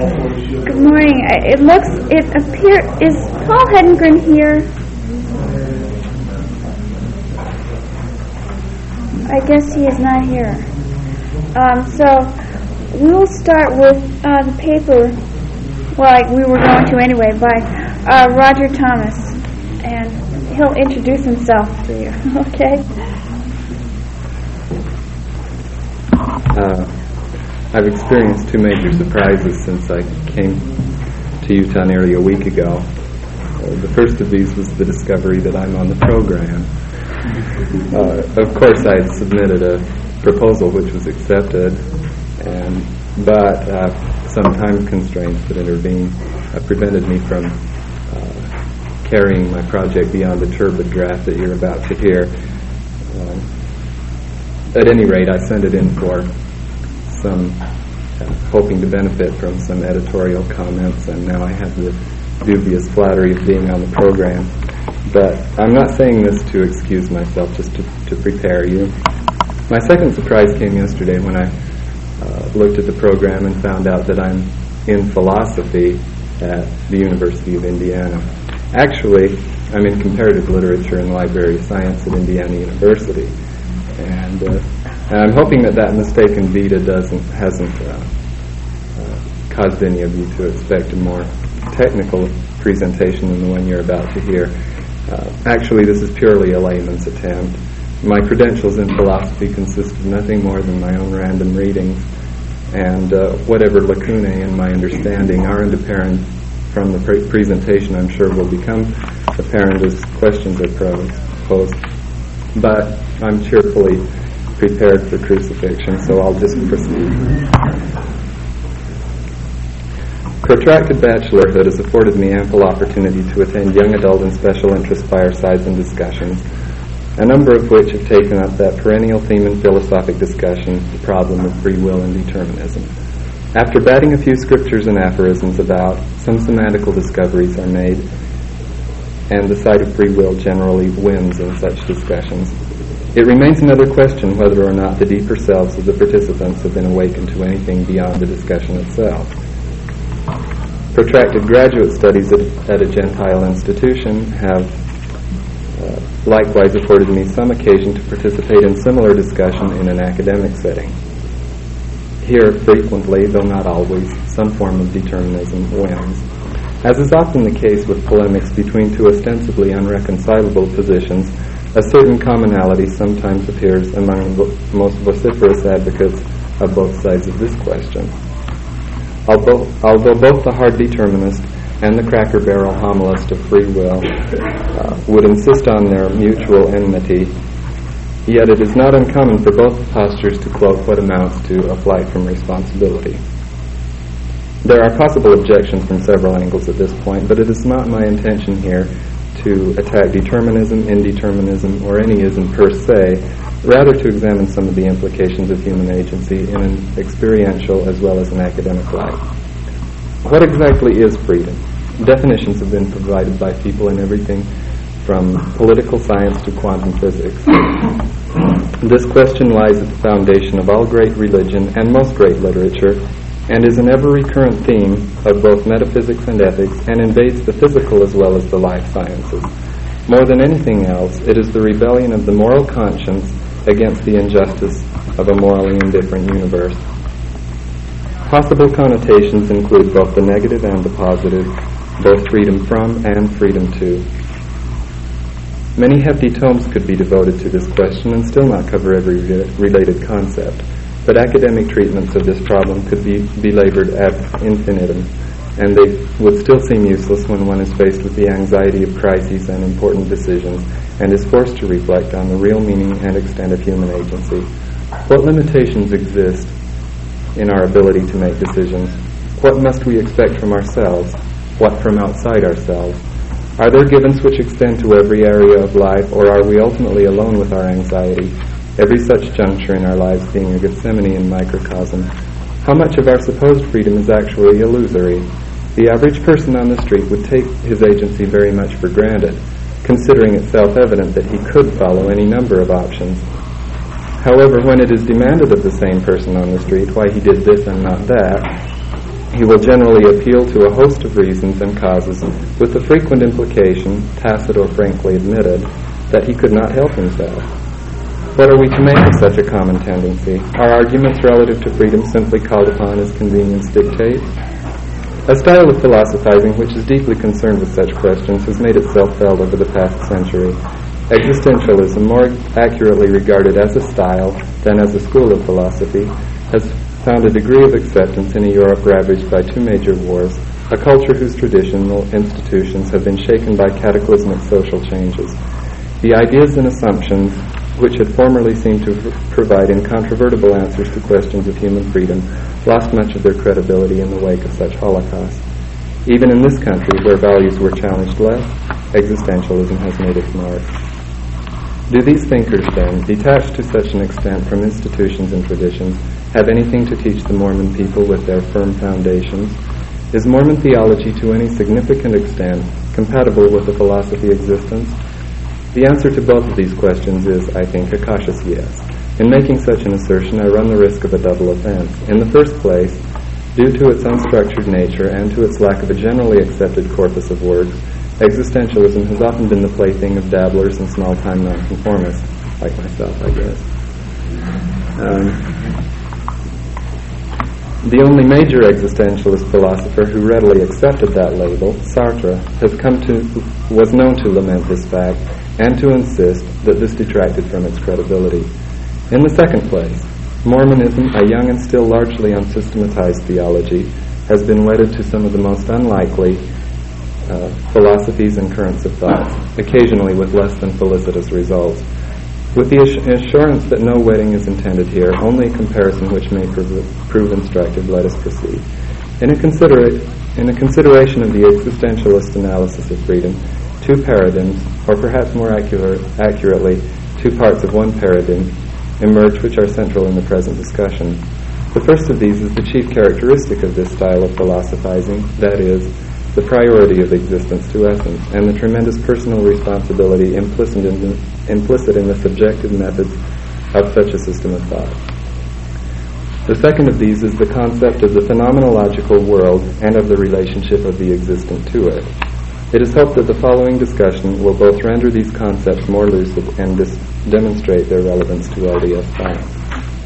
Good morning. Is Paul Hedengren here? I guess he is not here. So we will start with the paper, we were going to anyway, by Roger Thomas, and he'll introduce himself to you. Okay? I've experienced two major surprises since I came to Utah nearly a week ago. The first of these was the discovery that I'm on the program. Of course, I had submitted a proposal which was accepted, but some time constraints that intervened prevented me from carrying my project beyond the turbid draft that you're about to hear. At any rate, I sent it in for some hoping to benefit from some editorial comments, and now I have the dubious flattery of being on the program. But I'm not saying this to excuse myself, just to prepare you. My second surprise came yesterday when I looked at the program and found out that I'm in philosophy at the University of Indiana. Actually, I'm in comparative literature and library science at Indiana University. And I'm hoping that mistaken vita hasn't caused any of you to expect a more technical presentation than the one you're about to hear. Actually, this is purely a layman's attempt. My credentials in philosophy consist of nothing more than my own random readings, and whatever lacunae in my understanding aren't apparent from the presentation, I'm sure will become apparent as questions are posed. But I'm cheerfully prepared for crucifixion, so I'll just proceed. Protracted bachelorhood has afforded me ample opportunity to attend young adult and special interest firesides and discussions, a number of which have taken up that perennial theme in philosophic discussion, the problem of free will and determinism. After batting a few scriptures and aphorisms about, some semantical discoveries are made, and the side of free will generally wins in such discussions. It remains another question whether or not the deeper selves of the participants have been awakened to anything beyond the discussion itself. Protracted graduate studies at a Gentile institution have likewise afforded me some occasion to participate in similar discussion in an academic setting. Here, frequently, though not always, some form of determinism wins. As is often the case with polemics between two ostensibly unreconcilable positions, a certain commonality sometimes appears among the most vociferous advocates of both sides of this question. Although both the hard determinist and the cracker barrel homilist of free will would insist on their mutual enmity, yet it is not uncommon for both postures to quote what amounts to a flight from responsibility. There are possible objections from several angles at this point, but it is not my intention here to attack determinism, indeterminism, or any ism per se, rather to examine some of the implications of human agency in an experiential as well as an academic light. What exactly is freedom? Definitions have been provided by people in everything from political science to quantum physics. This question lies at the foundation of all great religion and most great literature, and is an ever-recurrent theme of both metaphysics and ethics, and invades the physical as well as the life sciences. More than anything else, it is the rebellion of the moral conscience against the injustice of a morally indifferent universe. Possible connotations include both the negative and the positive, both freedom from and freedom to. Many hefty tomes could be devoted to this question and still not cover every related concept, but academic treatments of this problem could be belabored ad infinitum, and they would still seem useless when one is faced with the anxiety of crises and important decisions, and is forced to reflect on the real meaning and extent of human agency. What limitations exist in our ability to make decisions? What must we expect from ourselves? What from outside ourselves? Are there givens which extend to every area of life, or are we ultimately alone with our anxiety, every such juncture in our lives being a Gethsemane microcosm? How much of our supposed freedom is actually illusory? The average person on the street would take his agency very much for granted, considering it self-evident that he could follow any number of options. However, when it is demanded of the same person on the street why he did this and not that, He will generally appeal to a host of reasons and causes with the frequent implication, tacit or frankly admitted, that he could not help himself. What are we to make of such a common tendency? Are arguments relative to freedom simply called upon as convenience dictates? A style of philosophizing which is deeply concerned with such questions has made itself felt over the past century. Existentialism, more accurately regarded as a style than as a school of philosophy, has found a degree of acceptance in a Europe ravaged by two major wars, a culture whose traditional institutions have been shaken by cataclysmic social changes. The ideas and assumptions which had formerly seemed to provide incontrovertible answers to questions of human freedom lost much of their credibility in the wake of such holocausts. Even in this country, where values were challenged less, existentialism has made its mark. Do these thinkers, then, detached to such an extent from institutions and traditions, have anything to teach the Mormon people with their firm foundations? Is Mormon theology to any significant extent compatible with the philosophy of existence? The answer to both of these questions is, I think, a cautious yes. In making such an assertion, I run the risk of a double offense. In the first place, due to its unstructured nature and to its lack of a generally accepted corpus of works, existentialism has often been the plaything of dabblers and small-time nonconformists, like myself, I guess. The only major existentialist philosopher who readily accepted that label, Sartre, was known to lament this fact and to insist that this detracted from its credibility. In the second place, Mormonism, a young and still largely unsystematized theology, has been wedded to some of the most unlikely philosophies and currents of thought, occasionally with less than felicitous results. With the assurance that no wedding is intended here, only a comparison which may prove instructive, let us proceed. In a consideration of the existentialist analysis of freedom, two paradigms, or perhaps more accurately, two parts of one paradigm, emerge which are central in the present discussion. The first of these is the chief characteristic of this style of philosophizing, that is, the priority of existence to essence, and the tremendous personal responsibility implicit in the subjective methods of such a system of thought. The second of these is the concept of the phenomenological world and of the relationship of the existent to it. It is hoped that the following discussion will both render these concepts more lucid and demonstrate their relevance to LDS science.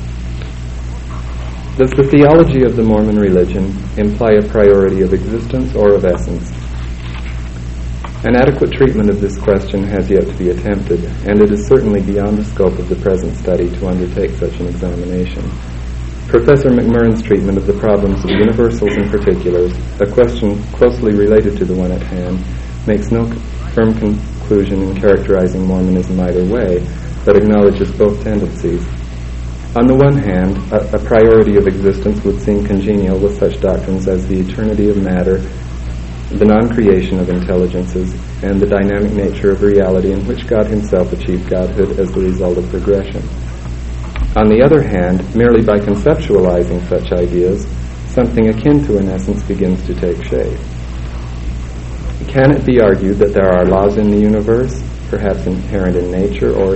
Does the theology of the Mormon religion imply a priority of existence or of essence? An adequate treatment of this question has yet to be attempted, and it is certainly beyond the scope of the present study to undertake such an examination. Professor McMurrin's treatment of the problems of universals and particulars, a question closely related to the one at hand, makes no firm conclusion in characterizing Mormonism either way, but acknowledges both tendencies. On the one hand, a priority of existence would seem congenial with such doctrines as the eternity of matter, the non-creation of intelligences, and the dynamic nature of reality in which God himself achieved godhood as the result of progression. On the other hand, merely by conceptualizing such ideas, something akin to an essence begins to take shape. Can it be argued that there are laws in the universe, perhaps inherent in nature or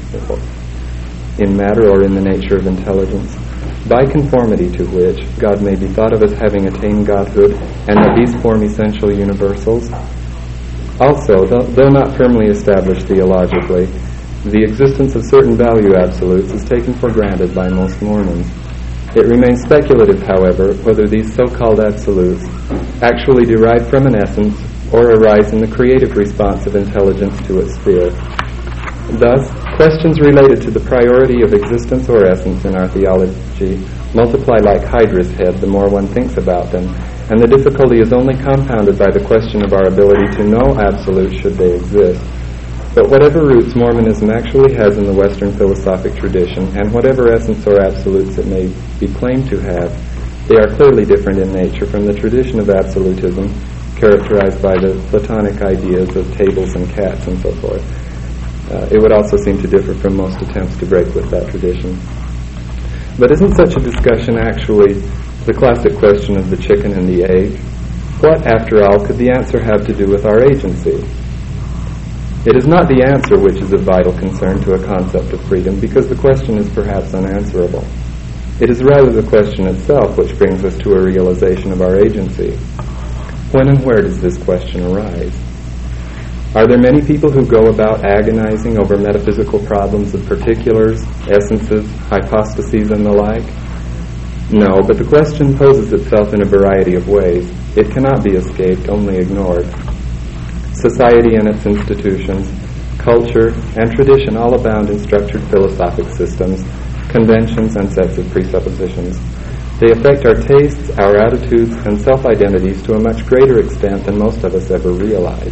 in matter or in the nature of intelligence, by conformity to which God may be thought of as having attained godhood, and that these form essential universals? Also, though not firmly established theologically, the existence of certain value absolutes is taken for granted by most Mormons. It remains speculative, however, whether these so-called absolutes actually derive from an essence or arise in the creative response of intelligence to its sphere. Thus, questions related to the priority of existence or essence in our theology multiply like Hydra's head the more one thinks about them, and the difficulty is only compounded by the question of our ability to know absolutes should they exist. But whatever roots Mormonism actually has in the Western philosophic tradition, and whatever essence or absolutes it may be claimed to have, they are clearly different in nature from the tradition of absolutism characterized by the Platonic ideas of tables and cats and so forth. It would also seem to differ from most attempts to break with that tradition. But isn't such a discussion actually the classic question of the chicken and the egg? What, after all, could the answer have to do with our agency? It is not the answer which is of vital concern to a concept of freedom, because the question is perhaps unanswerable. It is rather the question itself which brings us to a realization of our agency. When and where does this question arise? Are there many people who go about agonizing over metaphysical problems of particulars, essences, hypostases, and the like? No, but the question poses itself in a variety of ways. It cannot be escaped, only ignored. Society and its institutions, culture, and tradition all abound in structured philosophic systems, conventions, and sets of presuppositions. They affect our tastes, our attitudes, and self-identities to a much greater extent than most of us ever realize.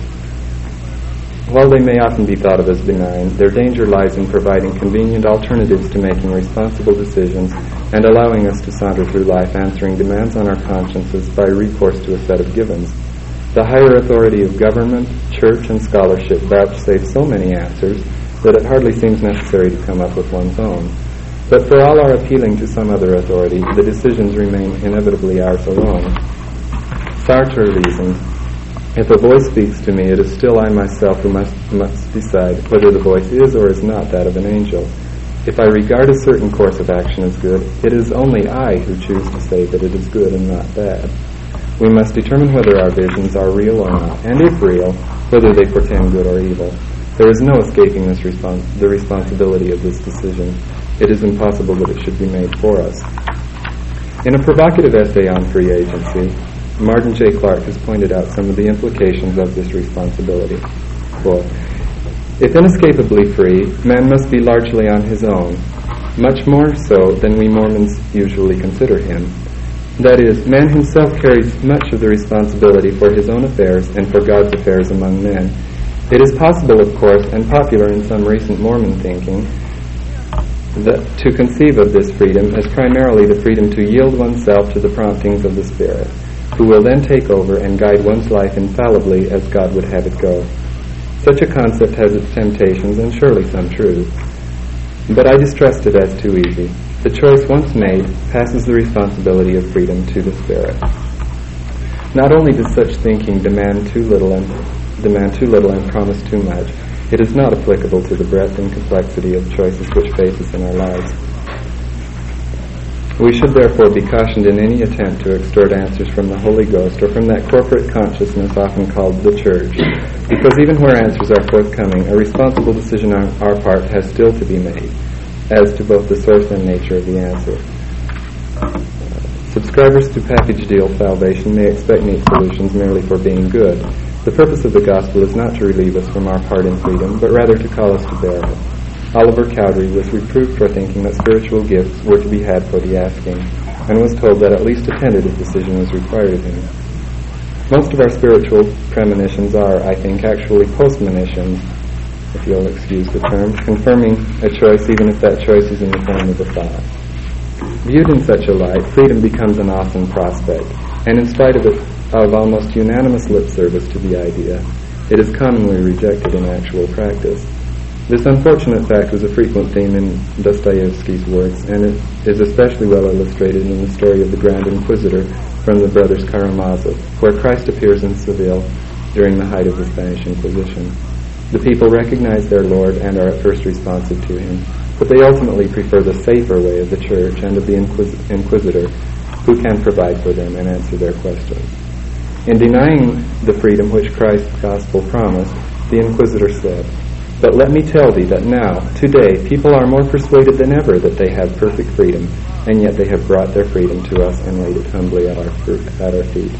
While they may often be thought of as benign, their danger lies in providing convenient alternatives to making responsible decisions and allowing us to saunter through life answering demands on our consciences by recourse to a set of givens. The higher authority of government, church, and scholarship vouchsafe so many answers that it hardly seems necessary to come up with one's own. But for all our appealing to some other authority, the decisions remain inevitably ours alone. Sartre reasoned, if a voice speaks to me, it is still I myself who must decide whether the voice is or is not that of an angel. If I regard a certain course of action as good, it is only I who choose to say that it is good and not bad. We must determine whether our visions are real or not, and if real, whether they portend good or evil. There is no escaping the responsibility of this decision. It is impossible that it should be made for us. In a provocative essay on free agency, Martin J. Clark has pointed out some of the implications of this responsibility. Quote, if inescapably free, man must be largely on his own, much more so than we Mormons usually consider him. That is, man himself carries much of the responsibility for his own affairs and for God's affairs among men. It is possible, of course, and popular in some recent Mormon thinking, that to conceive of this freedom as primarily the freedom to yield oneself to the promptings of the Spirit, who will then take over and guide one's life infallibly as God would have it go. Such a concept has its temptations and surely some truth. But I distrust it as too easy. The choice once made passes the responsibility of freedom to the Spirit. Not only does such thinking demand too little and promise too much, it is not applicable to the breadth and complexity of choices which face us in our lives. We should therefore be cautioned in any attempt to extort answers from the Holy Ghost or from that corporate consciousness often called the Church, because even where answers are forthcoming, a responsible decision on our part has still to be made, as to both the source and nature of the answer. Subscribers to package deal salvation may expect neat solutions merely for being good. The purpose of the gospel is not to relieve us from our part in freedom, but rather to call us to bear it. Oliver Cowdery was reproved for thinking that spiritual gifts were to be had for the asking, and was told that at least a tentative decision was required of him. Most of our spiritual premonitions are, I think, actually post-monitions, if you'll excuse the term, confirming a choice even if that choice is in the form of a thought. Viewed in such a light, freedom becomes an awesome prospect, and in spite of almost unanimous lip service to the idea, it is commonly rejected in actual practice. This unfortunate fact was a frequent theme in Dostoevsky's works, and it is especially well illustrated in the story of the Grand Inquisitor from the Brothers Karamazov, where Christ appears in Seville during the height of the Spanish Inquisition. The people recognize their Lord and are at first responsive to him, but they ultimately prefer the safer way of the Church and of the Inquisitor, who can provide for them and answer their questions. In denying the freedom which Christ's gospel promised, the Inquisitor said, "But let me tell thee that now, today, people are more persuaded than ever that they have perfect freedom, and yet they have brought their freedom to us and laid it humbly at our feet."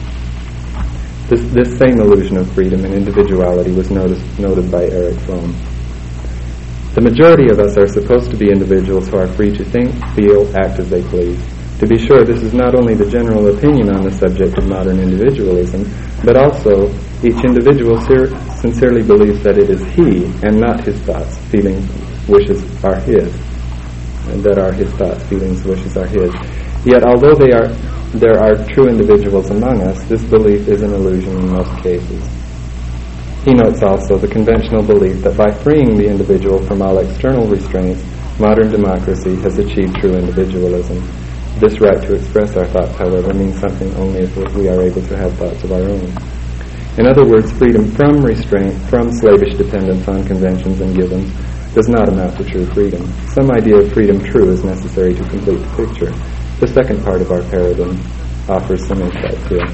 This same illusion of freedom and individuality was noted by Eric Fromm. The majority of us are supposed to be individuals who are free to think, feel, act as they please. To be sure, this is not only the general opinion on the subject of modern individualism, but also each individual sincerely believes that it is he and not his thoughts, feelings, wishes are his, and that are his thoughts, feelings, wishes are his. Yet, although there are true individuals among us, this belief is an illusion in most cases. He notes also the conventional belief that by freeing the individual from all external restraints, modern democracy has achieved true individualism. This right to express our thoughts, however, means something only if we are able to have thoughts of our own. In other words, freedom from restraint, from slavish dependence on conventions and givens, does not amount to true freedom. Some idea of freedom true is necessary to complete the picture. The second part of our paradigm offers some insights here.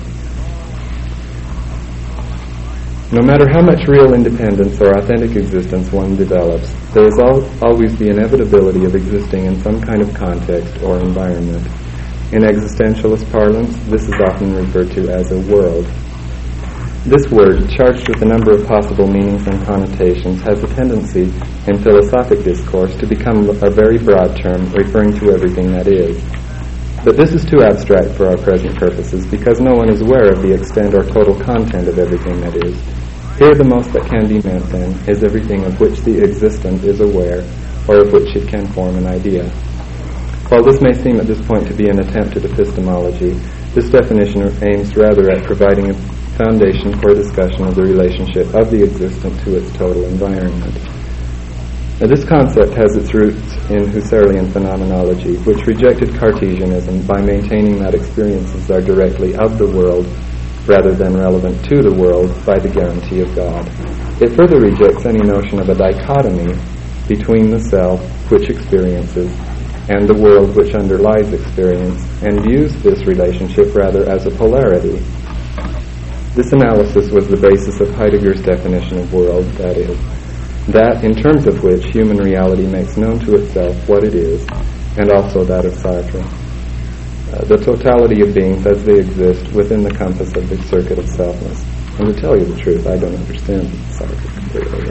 No matter how much real independence or authentic existence one develops, there is always the inevitability of existing in some kind of context or environment. In existentialist parlance, this is often referred to as a world. This word, charged with a number of possible meanings and connotations, has a tendency in philosophic discourse to become a very broad term referring to everything that is. But this is too abstract for our present purposes because no one is aware of the extent or total content of everything that is. Here the most that can be meant, then, is everything of which the existent is aware or of which it can form an idea. While this may seem at this point to be an attempt at epistemology, this definition aims rather at providing a foundation for a discussion of the relationship of the existent to its total environment. Now, this concept has its roots in Husserlian phenomenology, which rejected Cartesianism by maintaining that experiences are directly of the world rather than relevant to the world by the guarantee of God. It further rejects any notion of a dichotomy between the self, which experiences, and the world which underlies experience, and views this relationship rather as a polarity. This analysis was the basis of Heidegger's definition of world, that is, that in terms of which human reality makes known to itself what it is, and also that of Sartre. The totality of beings as they exist within the compass of the circuit of selfness. And to tell you the truth, I don't understand Sartre completely.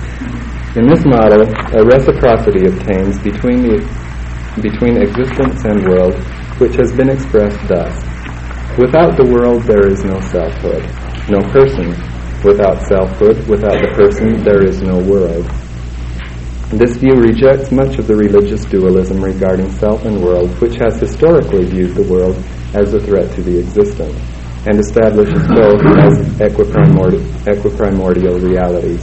In this model, a reciprocity obtains between existence and world, which has been expressed thus. Without the world there is no selfhood, no person. Without selfhood, without the person, there is no world. This view rejects much of the religious dualism regarding self and world, which has historically viewed the world as a threat to the existent, and establishes both as equiprimordial realities.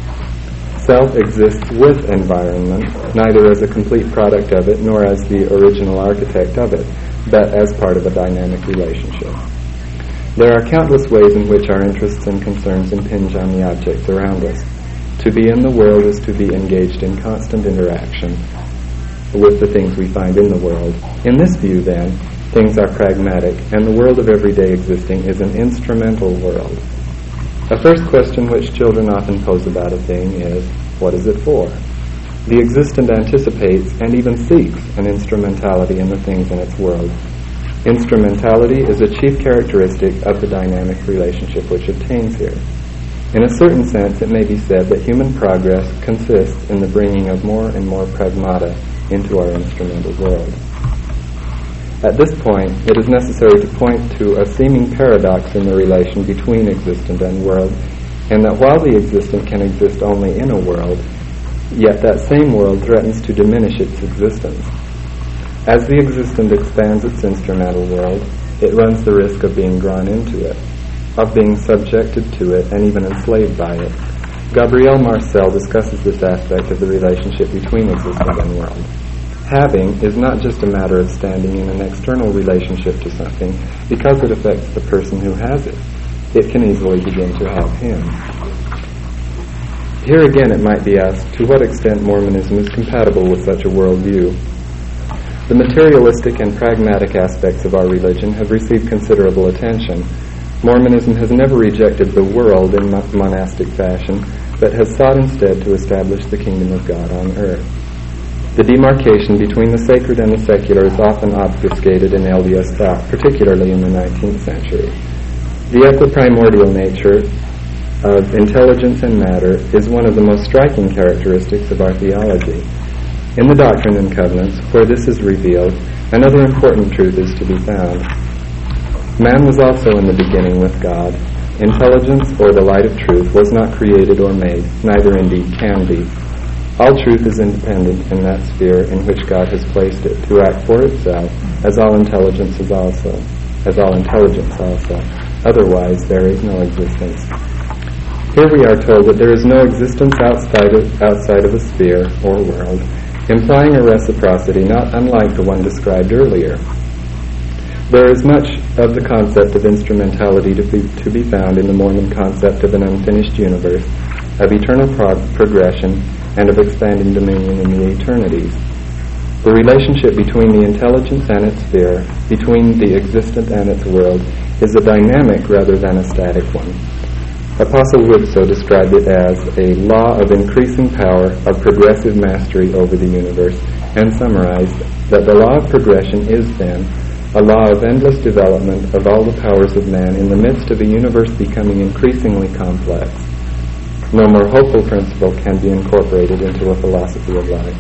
Self exists with environment, neither as a complete product of it nor as the original architect of it, but as part of a dynamic relationship. There are countless ways in which our interests and concerns impinge on the objects around us. To be in the world is to be engaged in constant interaction with the things we find in the world. In this view, then, things are pragmatic, and the world of everyday existing is an instrumental world. A first question which children often pose about a thing is, what is it for? The existent anticipates and even seeks an instrumentality in the things in its world. Instrumentality is a chief characteristic of the dynamic relationship which obtains here. In a certain sense, it may be said that human progress consists in the bringing of more and more pragmata into our instrumental world. At this point, it is necessary to point to a seeming paradox in the relation between existent and world, in that while the existent can exist only in a world, yet that same world threatens to diminish its existence. As the existent expands its instrumental world, it runs the risk of being drawn into it, of being subjected to it, and even enslaved by it. Gabriel Marcel discusses this aspect of the relationship between existent and world. Having is not just a matter of standing in an external relationship to something because it affects the person who has it. It can easily begin to have him. Here again it might be asked to what extent Mormonism is compatible with such a worldview. The materialistic and pragmatic aspects of our religion have received considerable attention. Mormonism has never rejected the world in monastic fashion, but has sought instead to establish the kingdom of God on earth. The demarcation between the sacred and the secular is often obfuscated in LDS thought, particularly in the 19th century. The equiprimordial nature of intelligence and matter is one of the most striking characteristics of our theology. In the Doctrine and Covenants, where this is revealed, another important truth is to be found. Man was also in the beginning with God. Intelligence, or the light of truth, was not created or made, neither indeed can be. All truth is independent in that sphere in which God has placed it, to act for itself, as all intelligence also. Otherwise, there is no existence. Here we are told that there is no existence outside of a sphere or world, implying a reciprocity not unlike the one described earlier. There is much of the concept of instrumentality to be found in the Mormon concept of an unfinished universe, of eternal progression, and of expanding dominion in the eternities. The relationship between the intelligence and its sphere, between the existent and its world, is a dynamic rather than a static one. Apostle Wood so described it as a law of increasing power, of progressive mastery over the universe, and summarized that the law of progression is, then, a law of endless development of all the powers of man in the midst of a universe becoming increasingly complex. No more hopeful principle can be incorporated into a philosophy of life.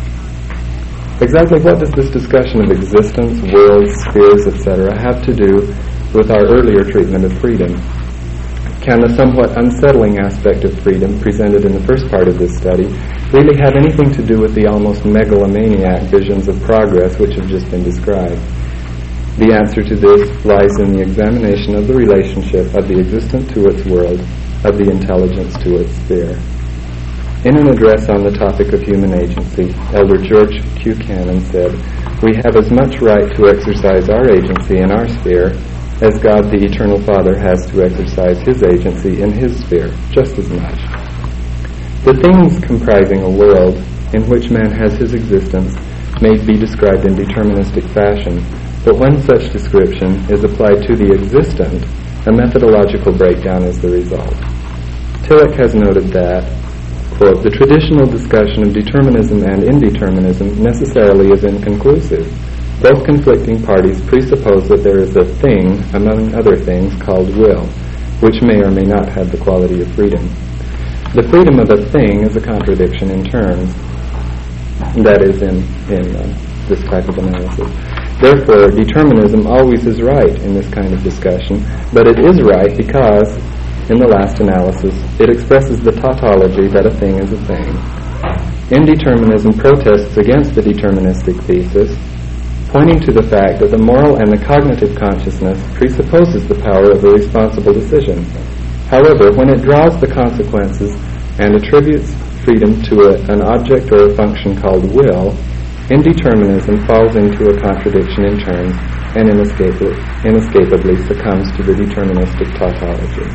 Exactly what does this discussion of existence, worlds, spheres, etc. have to do with our earlier treatment of freedom? Can the somewhat unsettling aspect of freedom presented in the first part of this study really have anything to do with the almost megalomaniac visions of progress which have just been described? The answer to this lies in the examination of the relationship of the existent to its world, of the intelligence to its sphere. In an address on the topic of human agency, Elder George Q. Cannon said, "We have as much right to exercise our agency in our sphere as God the Eternal Father has to exercise His agency in His sphere, just as much. The things comprising a world in which man has his existence may be described in deterministic fashion, but when such description is applied to the existent, a methodological breakdown is the result." Tillich has noted that, quote, "The traditional discussion of determinism and indeterminism necessarily is inconclusive. Both conflicting parties presuppose that there is a thing, among other things, called will, which may or may not have the quality of freedom. The freedom of a thing is a contradiction in terms." That is in this type of analysis. Therefore, determinism always is right in this kind of discussion, but it is right because, in the last analysis, it expresses the tautology that a thing is a thing. Indeterminism protests against the deterministic thesis, pointing to the fact that the moral and the cognitive consciousness presupposes the power of a responsible decision. However, when it draws the consequences and attributes freedom to an object or a function called will, indeterminism falls into a contradiction in terms and inescapably succumbs to the deterministic tautology.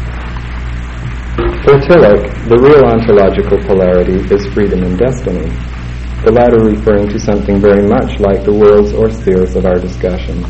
For Tillich, the real ontological polarity is freedom and destiny, the latter referring to something very much like the worlds or spheres of our discussion.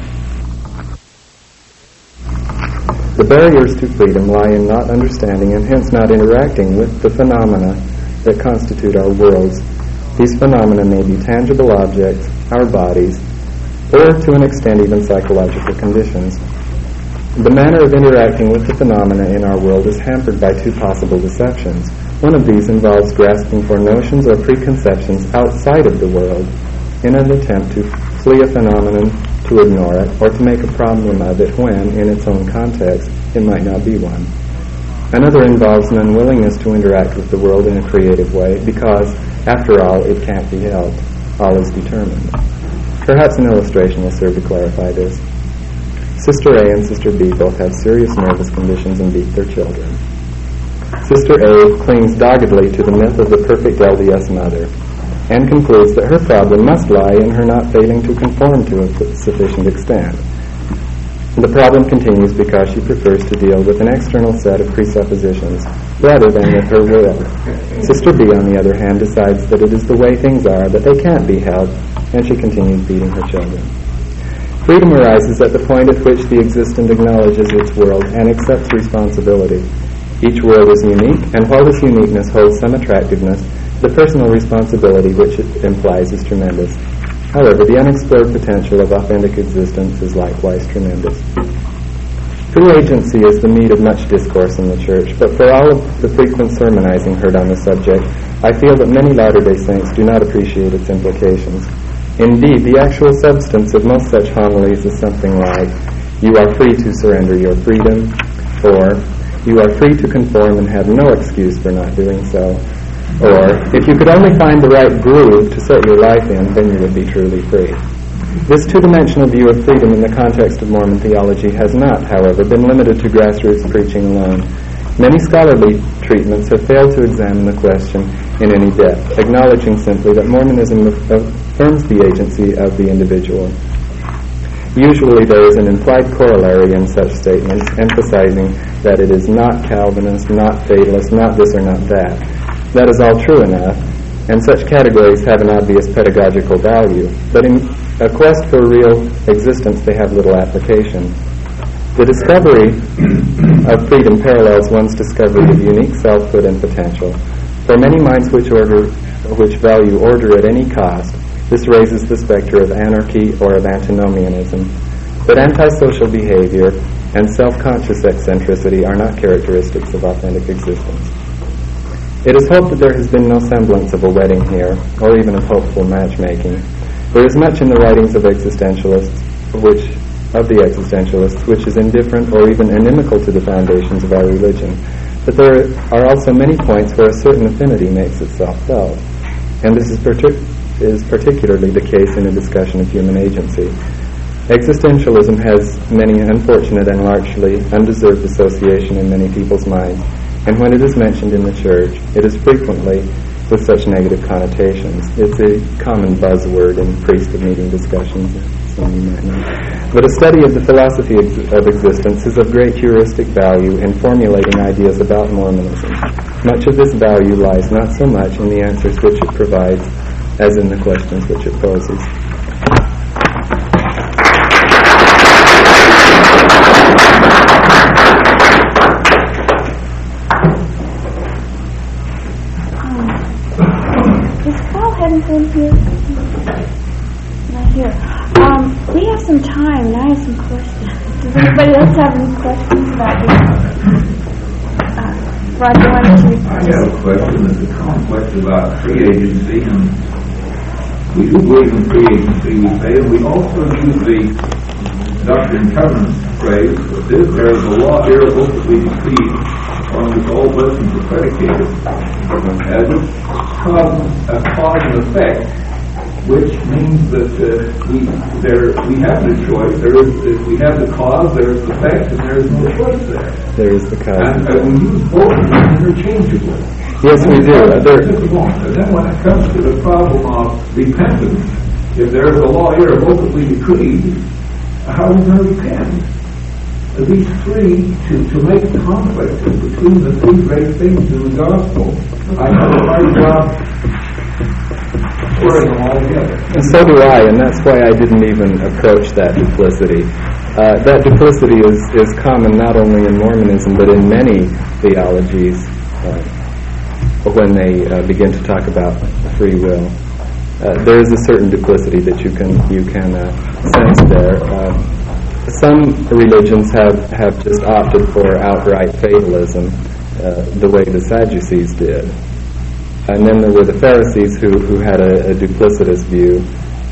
The barriers to freedom lie in not understanding and hence not interacting with the phenomena that constitute our worlds. These phenomena may be tangible objects, our bodies, or to an extent even psychological conditions. The manner of interacting with the phenomena in our world is hampered by two possible deceptions. One of these involves grasping for notions or preconceptions outside of the world in an attempt to flee a phenomenon, to ignore it, or to make a problem of it when, in its own context, it might not be one. Another involves an unwillingness to interact with the world in a creative way because, after all, it can't be helped. All is determined. Perhaps an illustration will serve to clarify this. Sister A and Sister B both have serious nervous conditions and beat their children. Sister A clings doggedly to the myth of the perfect LDS mother and concludes that her problem must lie in her not failing to conform to a sufficient extent. The problem continues because she prefers to deal with an external set of presuppositions rather than with her will. Sister B, on the other hand, decides that it is the way things are, that they can't be helped, and she continues beating her children. Freedom arises at the point at which the existent acknowledges its world and accepts responsibility. Each world is unique, and while this uniqueness holds some attractiveness, the personal responsibility which it implies is tremendous. However, the unexplored potential of authentic existence is likewise tremendous. True agency is the meat of much discourse in the Church, but for all of the frequent sermonizing heard on the subject, I feel that many Latter-day Saints do not appreciate its implications. Indeed, the actual substance of most such homilies is something like, "You are free to surrender your freedom," or "You are free to conform and have no excuse for not doing so," or "If you could only find the right groove to set your life in, then you would be truly free." This two-dimensional view of freedom in the context of Mormon theology has not, however, been limited to grassroots preaching alone. Many scholarly treatments have failed to examine the question in any depth, acknowledging simply that Mormonism affirms the agency of the individual. Usually there is an implied corollary in such statements, emphasizing that it is not Calvinist, not fatalist, not this or not that. That is all true enough, and such categories have an obvious pedagogical value, but in a quest for real existence they have little application. The discovery of freedom parallels one's discovery of unique selfhood and potential. For many minds which value order at any cost, this raises the specter of anarchy or of antinomianism. But antisocial behavior and self-conscious eccentricity are not characteristics of authentic existence. It is hoped that there has been no semblance of a wedding here, or even of hopeful matchmaking. There is much in the writings of existentialists, which is indifferent or even inimical to the foundations of our religion. But there are also many points where a certain affinity makes itself felt, and this is particularly the case in a discussion of human agency. Existentialism has many unfortunate and largely undeserved association in many people's minds, and when it is mentioned in the church, it is frequently with such negative connotations. It's a common buzzword in priest-of-meeting discussions, some you might know. But a study of the philosophy of existence is of great heuristic value in formulating ideas about Mormonism. Much of this value lies not so much in the answers which it provides as in the questions which it poses. In here? Not here. We have some time, and I have some questions. Does anybody else have any questions about this? Roger, why don't you? I have a question. It's a complex about free agency, and we do believe in free agency, we say, and we also use the Doctrine and Covenants phrase, there is a law irrevocably decreed on which all blessings are predicated. As a cause and effect, which means that we have no choice. We have the cause, there is the effect, and there is no choice there. There is the cause. And we use both of them interchangeably. Yes, we do. And then when it comes to the problem of repentance, if there is a law irrevocably decreed, how are we going to repent? These three, to make conflict between the three great things in the gospel, I have a hard job squaring them all together. And so do I, and that's why I didn't even approach that duplicity. That duplicity is common not only in Mormonism, but in many theologies when they begin to talk about free will. There is a certain duplicity that you can sense there. Some religions have just opted for outright fatalism, the way the Sadducees did. And then there were the Pharisees who had a duplicitous view,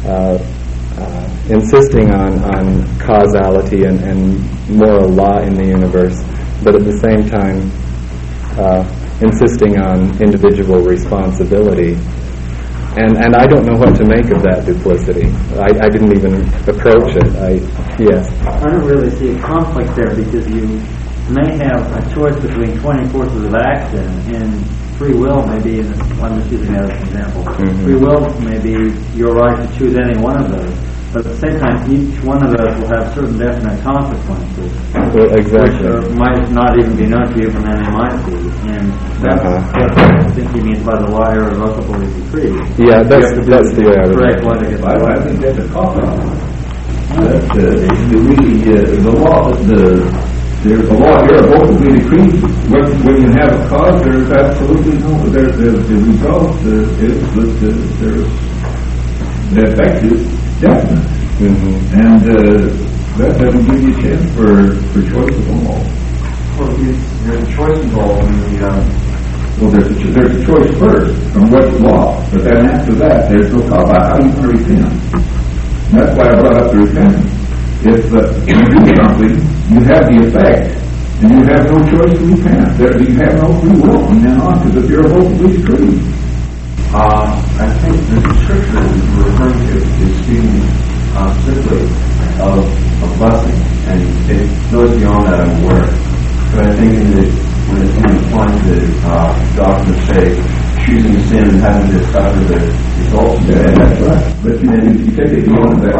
insisting on causality and moral law in the universe, but at the same time insisting on individual responsibility. And I don't know what to make of that duplicity. I didn't even approach it. Yes. I don't really see a conflict there, because you may have a choice between 20 forces of action, and free will may be, I'm just using that as an example. Mm-hmm. Free will may be your right to choose any one of those, but at the same time, each one of those will have certain definite consequences, well, exactly, which might not even be known to you, but then they might be. And that's what I think he means by the law irrevocably decreed. Yeah, that's the way I would correct one to get I think that's a cop-out. The law, there's a law irrevocably decreed. When you have a cause, there's absolutely no. The result is that the effect is definite, and that doesn't give you a chance for choice at all. Well, there's a choice involved in the. Well, there's a choice first from what's law, but then after that, there's no call about how you can repent. That's why I brought up the repentance. If you do something, you have the effect, and you have no choice to repent. You have no free will from then on, because if you're irrevocably decreed. I think the scripture you're referring to is speaking simply of a blessing, and it goes beyond that, I'm aware. But I think when it's applying to doctrine of faith, choosing sin and having to suffer the results. Yeah, that's right. But you take it beyond that.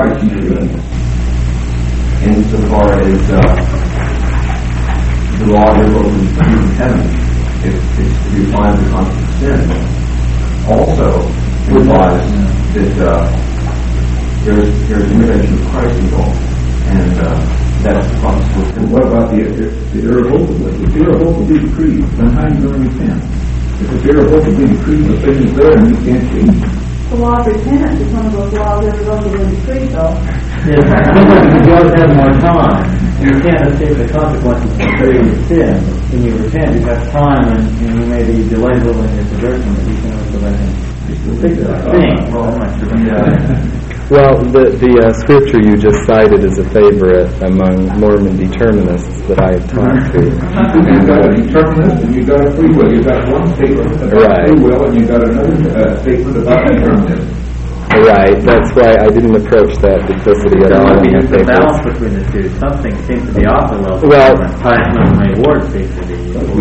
Insofar as the law irrevocably decreed in heaven, if it's to be applied to the concept of sin, also implies that there's intervention of Christ involved, and that's the consequence. And what about the irrevocable? If the irrevocably decreed, then how are you going to repent? If it's irrevocably decreed, the thing is there and you can't change it. The law of repentance is one of those laws irrevocably decreed, though. Yeah, you always have more time. You can't escape the consequences of creating sin. When you repent, you've got time, and you maybe delay a little in your conversion, but you can also let him fix that thing. Well, the scripture you just cited is a favorite among Mormon determinists that I have talked to. You've got a determinist and you've got a free will. You've got one statement about free will and you've got another statement about determinism. Right, that's why I didn't approach that duplicity at all. There's a balance between the two. Something seems to be off a little. Well, punishment and reward seems to be.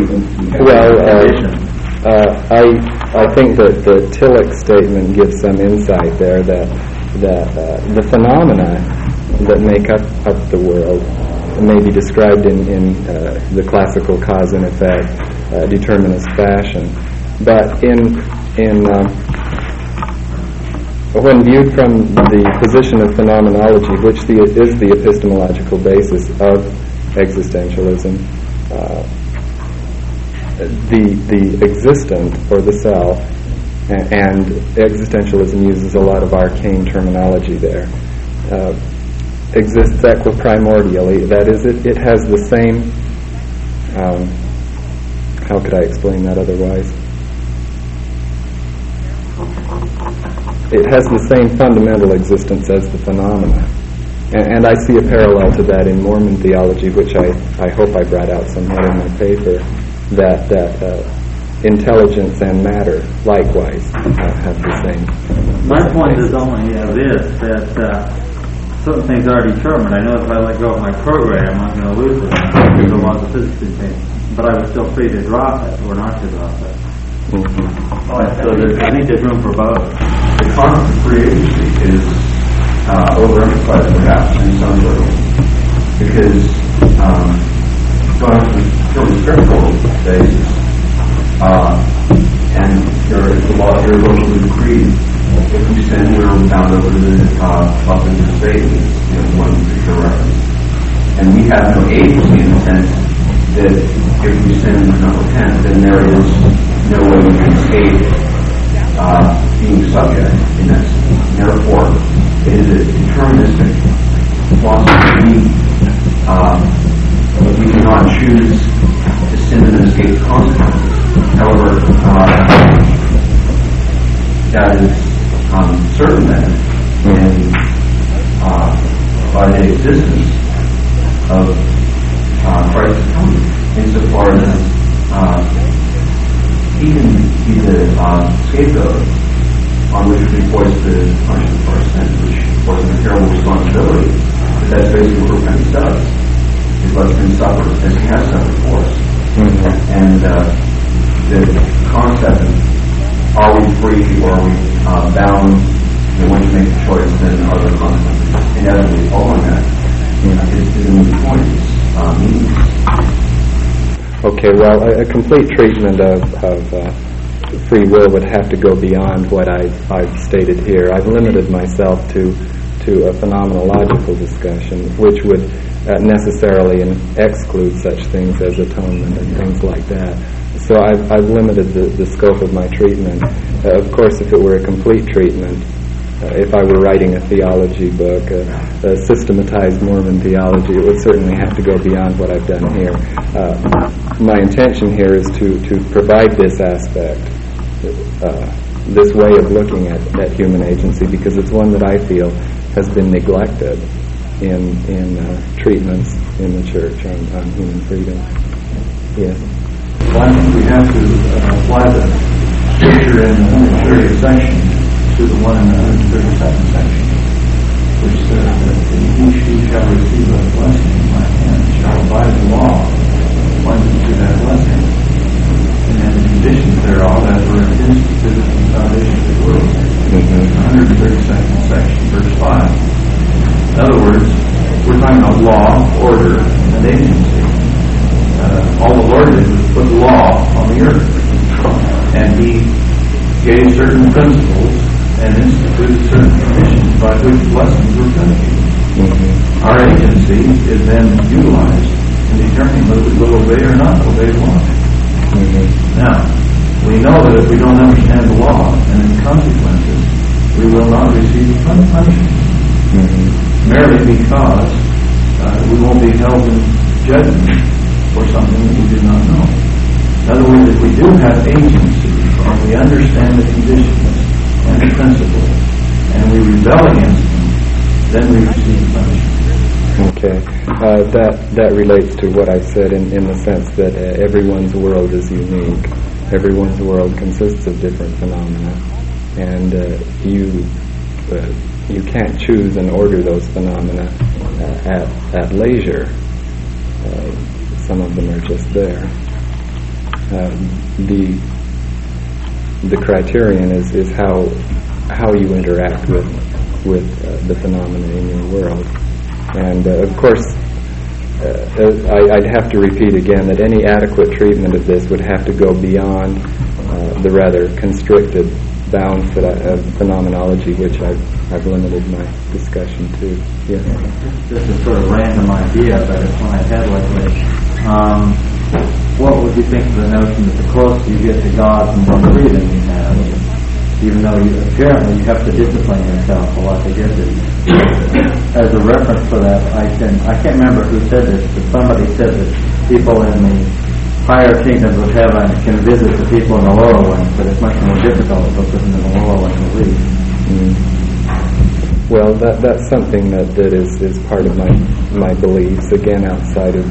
I think that the Tillich statement gives some insight there that the phenomena that make up the world may be described in the classical cause and effect determinist fashion, but when viewed from the position of phenomenology, which is the epistemological basis of existentialism, the existent or the self, and existentialism uses a lot of arcane terminology there, exists equiprimordially. That is, it has the same, how could I explain that otherwise? It has the same fundamental existence as the phenomena. And I see a parallel to that in Mormon theology, which I hope I brought out somewhat in my paper, that intelligence and matter likewise have the same. My point is only this, that certain things are determined. I know if I let go of my program, I'm going to lose it. There's a lot of physics in things. But I was still free to drop it or not to drop it. Mm-hmm. So I think there's room for both. The concept of free agency is overemphasized perhaps in some circles, because going from a spiritual basis, and the law irrevocably decreed, if we sin, we're bound over to the up in the state, one particular reference. And we have no agency in the sense that if we sin and do not repent, then there is no way we can escape being subject in that sense. Therefore, it is a deterministic philosophy. We cannot choose to sin and escape the consequences. However, that is certain then, and by the existence of Christ's atonement, insofar as he can be the scapegoat on which we voice the punishment for our sins, which was a terrible responsibility. But that's basically what repentance does. It lets him suffer as he has suffered for us. Mm-hmm. And the concept of are we free or are we bound, when you make the choice, then are there consequences inevitably following that? Is a moot point. Okay, well, a complete treatment of free will would have to go beyond what I've stated here. I've limited myself to a phenomenological discussion, which would necessarily exclude such things as atonement and things like that. So I've limited the scope of my treatment. Of course, if it were a complete treatment, if I were writing a theology book, a systematized Mormon theology, it would certainly have to go beyond what I've done here. My intention here is to provide this aspect, this way of looking at human agency, because it's one that I feel has been neglected in treatments in the church on human freedom. Yes. Well, I think we have to apply the scripture in the 130th section to the one in the 132nd section, which says that each who shall receive a blessing in my hand shall abide the law, pointing to that blessing, and the conditions thereof as were instituted from the foundation of the world. 132nd section, verse 5. In other words, we're talking about law, order, and agency. all the Lord did was put law on the earth. And He gave certain principles and instituted certain conditions by which blessings were predicated. Our agency is then utilized in determining whether we will obey or not obey the law. Now, we know that if we don't understand the law and its consequences, we will not receive punishment. Merely because we won't be held in judgment for something that we did not know. In other words, if we do have agency and we understand the conditions and the principles and we rebel against them, then we receive punishment. Okay. That relates to what I said in the sense that everyone's world is unique. Everyone's world consists of different phenomena, and you can't choose and order those phenomena at leisure. Some of them are just there. The criterion is how you interact with the phenomena in your world. And of course, I'd have to repeat again that any adequate treatment of this would have to go beyond the rather constricted bounds of phenomenology, which I've limited my discussion to. Yes. Just a sort of random idea, but it's one I had lately. What would you think of the notion that the closer you get to God, the more freedom you have? Even though apparently you have to discipline yourself a lot to get there. As a reference for that, I can't remember who said this, but somebody said that people in the higher kingdoms of heaven can visit the people in the lower ones, but it's much more difficult to put them in the lower ones at least. Well, that's something that is part of my beliefs. Again, outside of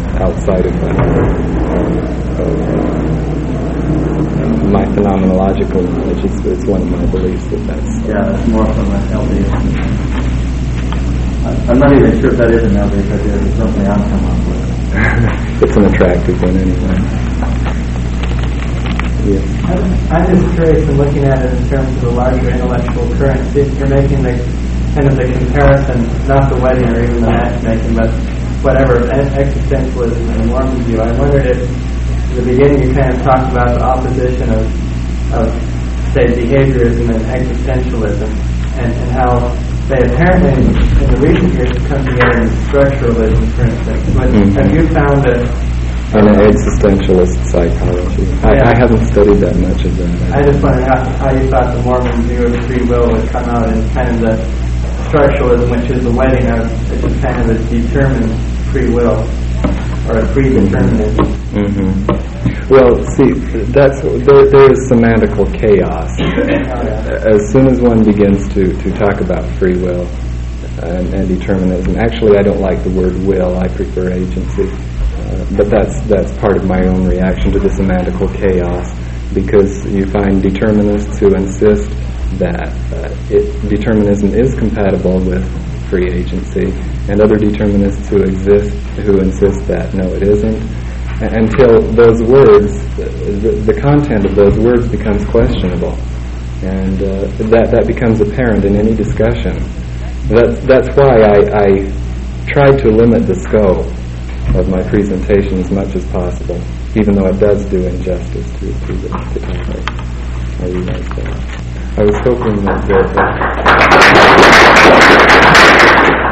my phenomenological knowledge, it's one of my beliefs that's... Yeah, that's more from an LDS. I'm not even sure if that is an LDS idea. It's something I'm come up with. It's an attractive one anyway. Yes. I'm just curious in looking at it in terms of the larger intellectual current. You're making the kind of the comparison, not the wedding or even the matchmaking, but whatever, existentialism and Mormon view. I wondered if in the beginning you kind of talked about the opposition of say, behaviorism and existentialism, and how they apparently in the recent years have come together in structuralism, for instance. But have you found that... An existentialist psychology. I haven't studied that much of that. I just wondered how you thought the Mormon view of free will would come out in kind of the structuralism, which is the wedding of, which is kind of a determined free will, or a predeterminism. Well, see, there is semantical chaos. As soon as one begins to talk about free will and determinism, actually I don't like the word will, I prefer agency. But that's part of my own reaction to the semantical chaos, because you find determinists who insist that determinism is compatible with free agency, and other determinists who insist that no, it isn't, until those words, the content of those words becomes questionable, and that becomes apparent in any discussion. That's why I tried to limit the scope of my presentation as much as possible, even though it does do injustice to the topic. I realize that. I was hoping that